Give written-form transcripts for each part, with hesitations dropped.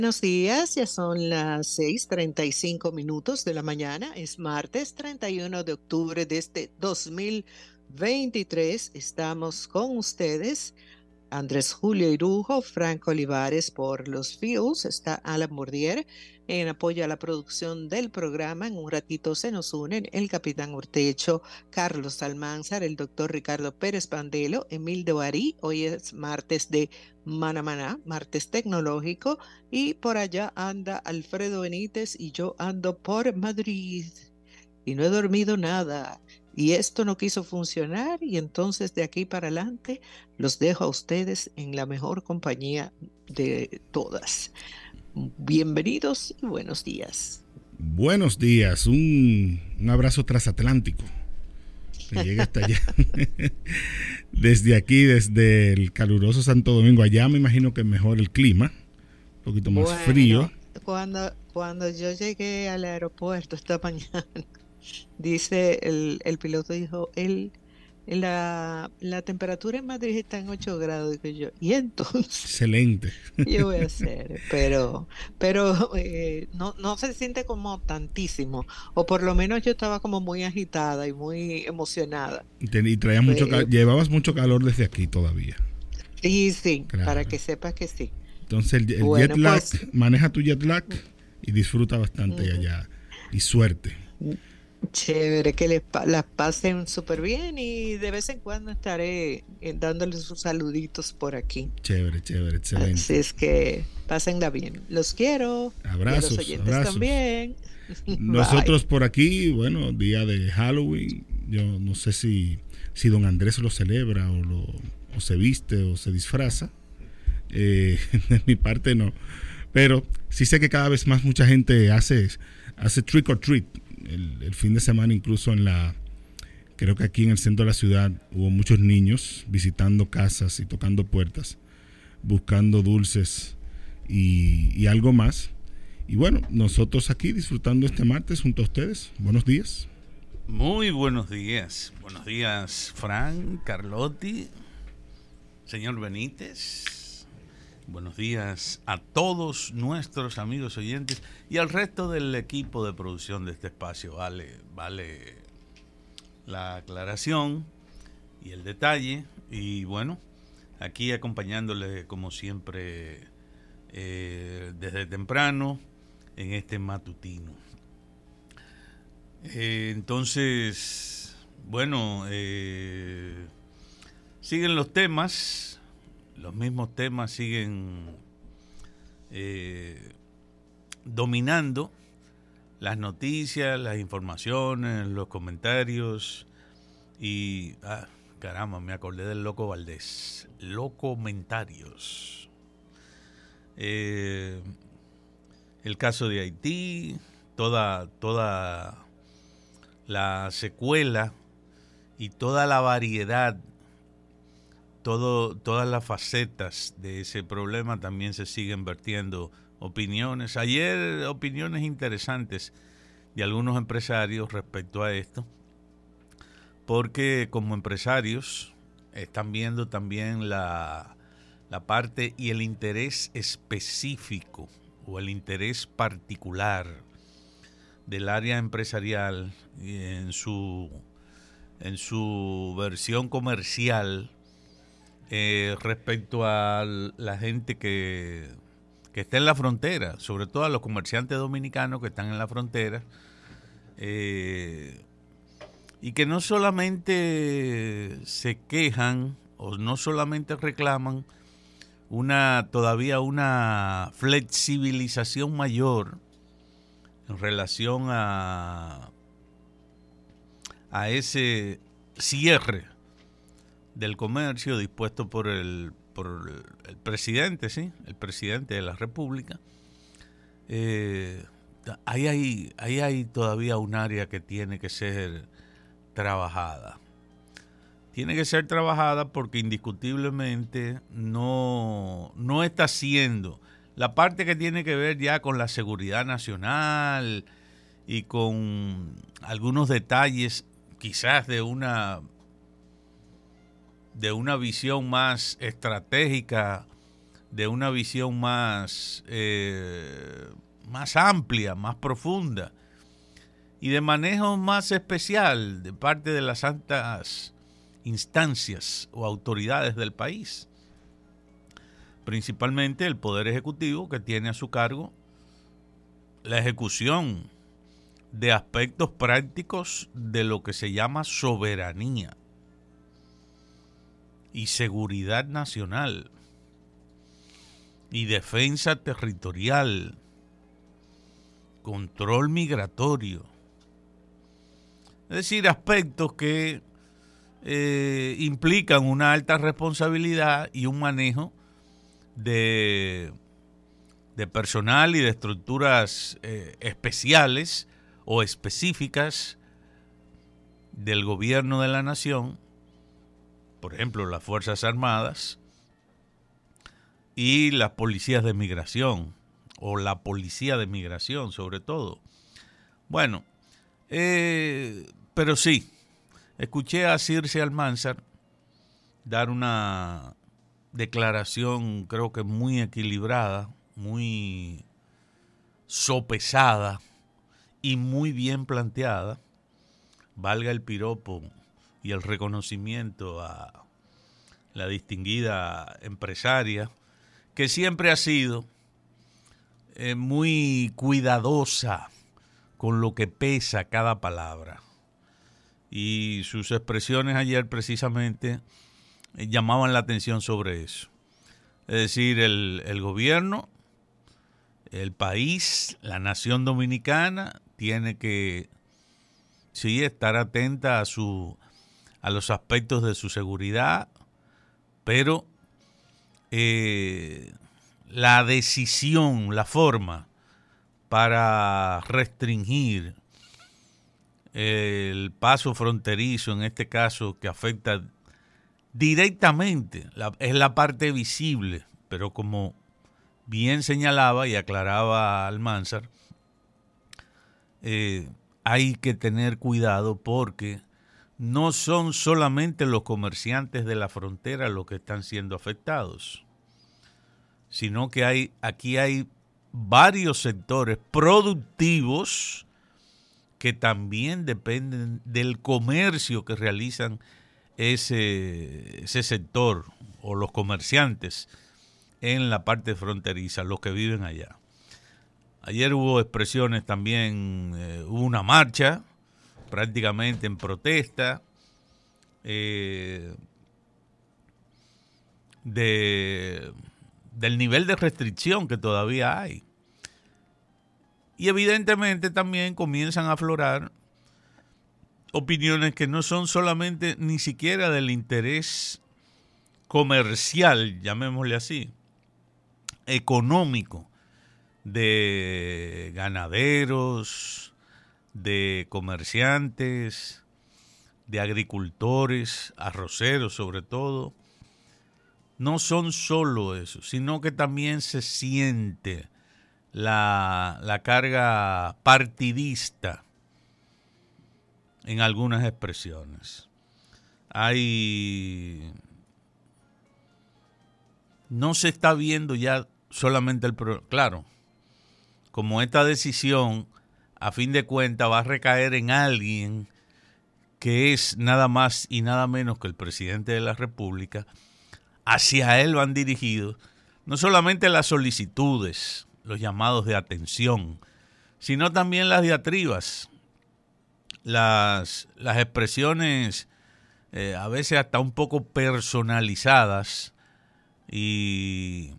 Buenos días, ya son las 6:35 de la mañana, es martes 31 de octubre de este 2023. Estamos con ustedes, Andrés Julio Irujo, Franco Olivares por los Fields, está Alan Bourdier en apoyo a la producción del programa. En un ratito se nos unen el capitán Urtecho, Carlos Almanzar, el doctor Ricardo Pérez Pandelo, Emil de Barí. Hoy es martes de Manamaná, martes tecnológico, y por allá anda Alfredo Benítez y yo ando por Madrid y no he dormido nada. Y esto no quiso funcionar y entonces de aquí para adelante los dejo a ustedes en la mejor compañía de todas. Bienvenidos y buenos días. Buenos días, un abrazo transatlántico que llega hasta allá. Desde aquí, desde el caluroso Santo Domingo. Allá me imagino que es mejor el clima, un poquito más frío. Bueno, cuando yo llegué al aeropuerto esta mañana, dice el piloto, dijo, la temperatura en Madrid está en 8 grados, digo yo, y entonces, Excelente. ¿qué yo voy a hacer? Pero no se siente como tantísimo, o por lo menos yo estaba como muy agitada y muy emocionada. Y traías Eh, llevabas mucho calor desde aquí todavía. sí, sí, para Claro. que sepas que sí. Entonces el jet Bueno, lag, pues, maneja tu jet lag y disfruta bastante mm, allá. Y suerte. chévere, que las pasen súper bien y de vez en cuando estaré dándoles sus saluditos por aquí. Chévere, chévere, Así excelente. es que pásenla bien. Los quiero y a los Abrazos, oyentes abrazos. también. Bye. Nosotros por aquí, bueno, día de Halloween. Yo no sé si don Andrés lo celebra o se viste o se disfraza. De mi parte no. Pero sí sé que cada vez más mucha gente hace trick or treat. El fin de semana incluso creo que aquí en el centro de la ciudad hubo muchos niños visitando casas y tocando puertas, buscando dulces y algo más. Y bueno, nosotros aquí disfrutando este martes junto a ustedes. Buenos días. Muy buenos días. Buenos días, Fran, Carlotti, señor Benítez. Buenos días a todos nuestros amigos oyentes y al resto del equipo de producción de este espacio. Vale la aclaración y el detalle. Y bueno, aquí acompañándole como siempre desde temprano en este matutino. Entonces, bueno, siguen los temas, los mismos temas siguen dominando las noticias, las informaciones, los comentarios y, caramba, me acordé del Loco Valdés, Locomentarios. El caso de Haití, toda la secuela y toda la variedad, todas las facetas de ese problema también se siguen vertiendo opiniones. Ayer opiniones interesantes de algunos empresarios respecto a esto, porque como empresarios están viendo también la parte y el interés específico o el interés particular del área empresarial en su versión comercial respecto a la gente que está en la frontera, sobre todo a los comerciantes dominicanos que están en la frontera y que no solamente se quejan o no solamente reclaman todavía una flexibilización mayor en relación a ese cierre del comercio dispuesto por el presidente, ¿sí? El presidente de la República. Ahí hay todavía un área que tiene que ser trabajada. Tiene que ser trabajada porque indiscutiblemente no está siendo la parte que tiene que ver ya con la seguridad nacional y con algunos detalles quizás de una visión más estratégica de una visión más amplia, más profunda y de manejo más especial de parte de las altas instancias o autoridades del país, principalmente el Poder Ejecutivo, que tiene a su cargo la ejecución de aspectos prácticos de lo que se llama soberanía y seguridad nacional y defensa territorial, control migratorio. Es decir, aspectos que implican una alta responsabilidad y un manejo de personal y de estructuras especiales o específicas del gobierno de la nación, por ejemplo, las Fuerzas Armadas y las policías de migración, o la policía de migración sobre todo. Bueno, pero sí, escuché a Circe Almanzar dar una declaración, creo que muy equilibrada, muy sopesada y muy bien planteada, valga el piropo y el reconocimiento a la distinguida empresaria, que siempre ha sido muy cuidadosa con lo que pesa cada palabra. Y sus expresiones ayer precisamente llamaban la atención sobre eso. Es decir, el gobierno, el país, la nación dominicana tiene que sí estar atenta a los aspectos de su seguridad, pero la decisión, la forma para restringir el paso fronterizo, en este caso que afecta directamente, es la parte visible, pero como bien señalaba y aclaraba Almanzar, hay que tener cuidado porque no son solamente los comerciantes de la frontera los que están siendo afectados, sino que aquí hay varios sectores productivos que también dependen del comercio que realizan ese sector o los comerciantes en la parte fronteriza, los que viven allá. Ayer hubo expresiones también, hubo una marcha prácticamente en protesta del nivel de restricción que todavía hay. Y evidentemente también comienzan a aflorar opiniones que no son solamente ni siquiera del interés comercial, llamémosle así, económico, de ganaderos, de comerciantes, de agricultores, arroceros sobre todo. No son solo eso, sino que también se siente la carga partidista en algunas expresiones. No se está viendo ya solamente el problema. Claro, como esta decisión, a fin de cuentas, va a recaer en alguien que es nada más y nada menos que el presidente de la República, hacia él van dirigidos no solamente las solicitudes, los llamados de atención, sino también las diatribas, las expresiones a veces hasta un poco personalizadas y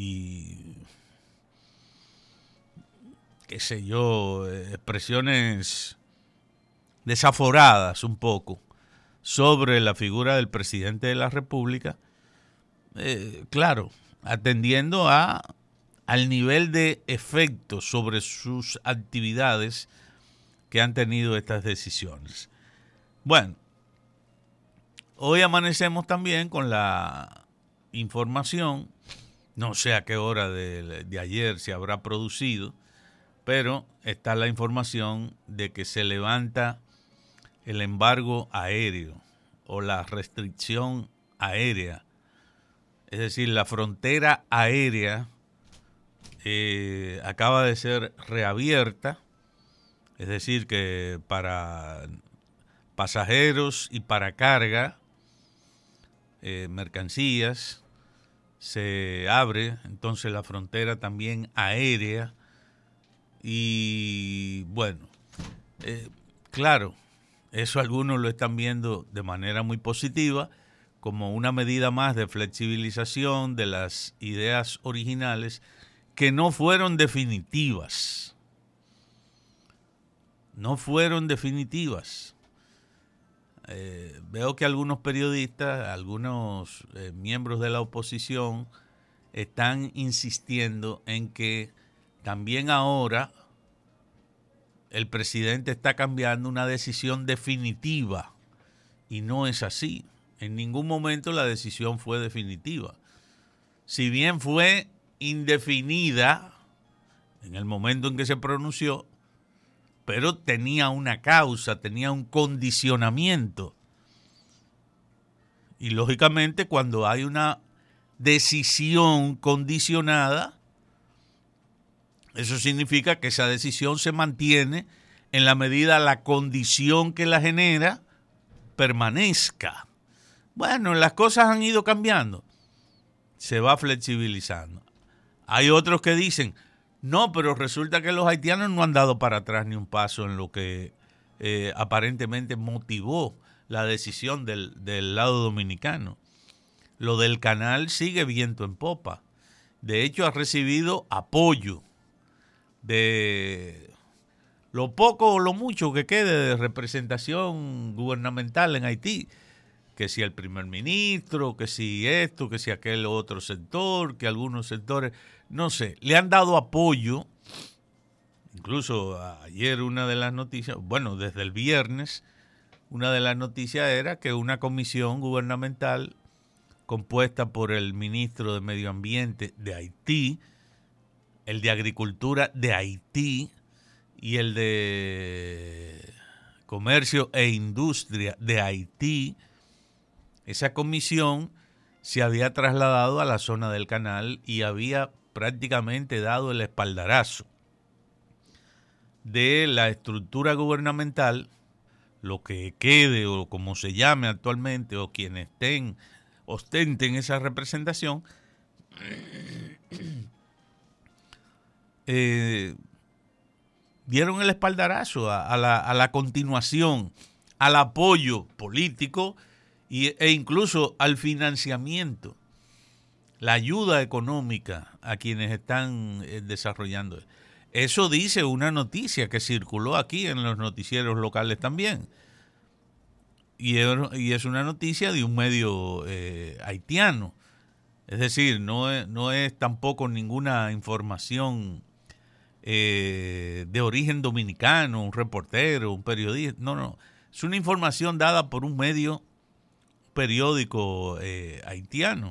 qué sé yo, expresiones desaforadas un poco sobre la figura del presidente de la República, claro, atendiendo al nivel de efecto sobre sus actividades que han tenido estas decisiones. Bueno, hoy amanecemos también con la información, no sé a qué hora de ayer se habrá producido, pero está la información de que se levanta el embargo aéreo o la restricción aérea Es decir, la frontera aérea acaba de ser reabierta, es decir, que para pasajeros y para carga, mercancías, se abre entonces la frontera también aérea. Y bueno, claro, eso algunos lo están viendo de manera muy positiva, como una medida más de flexibilización de las ideas originales que no fueron definitivas. No fueron definitivas. Veo que algunos periodistas, algunos miembros de la oposición están insistiendo en que también ahora el presidente está cambiando una decisión definitiva, y no es así. En ningún momento la decisión fue definitiva. Si bien fue indefinida en el momento en que se pronunció, pero tenía una causa, tenía un condicionamiento. Y lógicamente cuando hay una decisión condicionada, eso significa que esa decisión se mantiene en la medida la condición que la genera permanezca. Bueno, las cosas han ido cambiando. Se va flexibilizando. Hay otros que dicen, no, pero resulta que los haitianos no han dado para atrás ni un paso en lo que aparentemente motivó la decisión del lado dominicano. Lo del canal sigue viento en popa. De hecho, ha recibido apoyo de lo poco o lo mucho que quede de representación gubernamental en Haití, que si el primer ministro, que si esto, que si aquel otro sector, que algunos sectores, no sé, le han dado apoyo. Incluso ayer una de las noticias, bueno, desde el viernes, una de las noticias era que una comisión gubernamental compuesta por el ministro de Medio Ambiente de Haití, el de Agricultura de Haití y el de Comercio e Industria de Haití, esa comisión se había trasladado a la zona del canal y había prácticamente dado el espaldarazo de la estructura gubernamental, lo que quede o como se llame actualmente, o quienes ostenten esa representación, dieron el espaldarazo a la continuación, al apoyo político e incluso al financiamiento, la ayuda económica a quienes están desarrollando. Eso dice una noticia que circuló aquí en los noticieros locales también. Y es una noticia de un medio haitiano. Es decir, no es tampoco ninguna información de origen dominicano, un reportero, un periodista. No. Es una información dada por un medio periódico haitiano.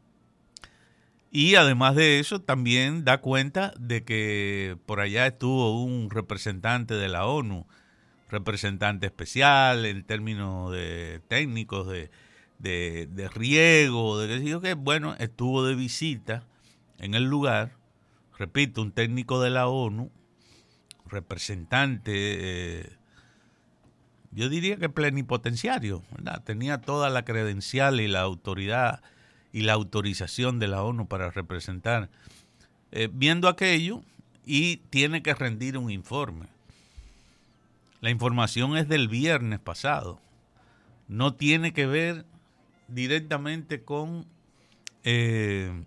Y además de eso, también da cuenta de que por allá estuvo un representante de la ONU, representante especial en términos de técnicos de riego, de qué sé yo qué. Bueno, estuvo de visita en el lugar, repito, un técnico de la ONU, representante, yo diría que plenipotenciario, ¿verdad? Tenía toda la credencial y la autoridad y la autorización de la ONU para representar, viendo aquello, y tiene que rendir un informe. La información es del viernes pasado. No tiene que ver directamente con el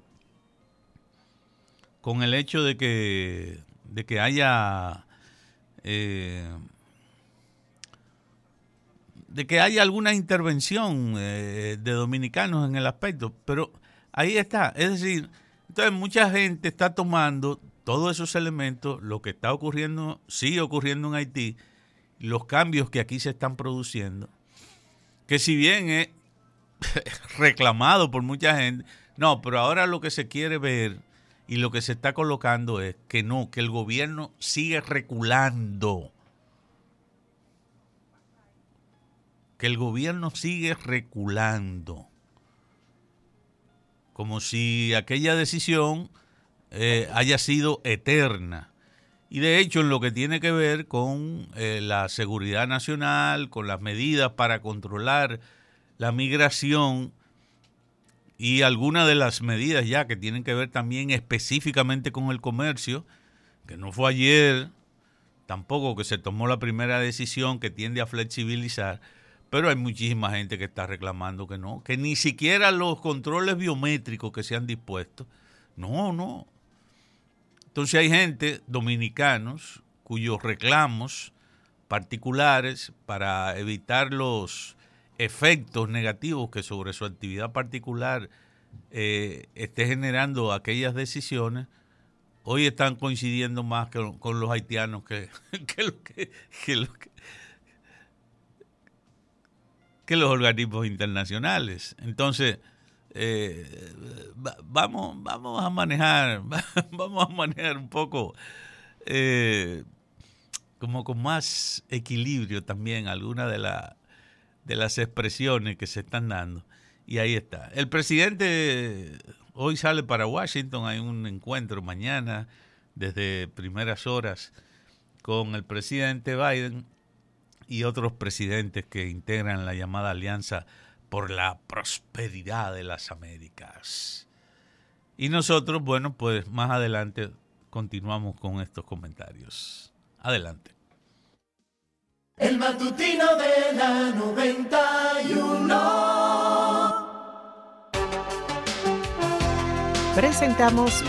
hecho de que haya alguna intervención de dominicanos en el aspecto, pero ahí está. Es decir, entonces mucha gente está tomando todos esos elementos, lo que está ocurriendo, sigue ocurriendo en Haití, los cambios que aquí se están produciendo, que si bien es reclamado por mucha gente, no, pero ahora lo que se quiere ver y lo que se está colocando es que no, que el gobierno sigue reculando. Que el gobierno sigue reculando como si aquella decisión haya sido eterna. Y de hecho, en lo que tiene que ver con la seguridad nacional, con las medidas para controlar la migración y algunas de las medidas ya que tienen que ver también específicamente con el comercio, que no fue ayer tampoco que se tomó la primera decisión que tiende a flexibilizar, pero hay muchísima gente que está reclamando que no, que ni siquiera los controles biométricos que se han dispuesto, no. Entonces hay gente, dominicanos, cuyos reclamos particulares para evitar los efectos negativos que sobre su actividad particular esté generando aquellas decisiones, hoy están coincidiendo más con los haitianos que los organismos internacionales. Entonces, vamos a manejar un poco como con más equilibrio también algunas de las expresiones que se están dando. Y ahí está. El presidente hoy sale para Washington, hay un encuentro mañana desde primeras horas con el presidente Biden y otros presidentes que integran la llamada Alianza por la Prosperidad de las Américas. Y nosotros, bueno, pues más adelante continuamos con estos comentarios. Adelante. El matutino de la 91. Presentamos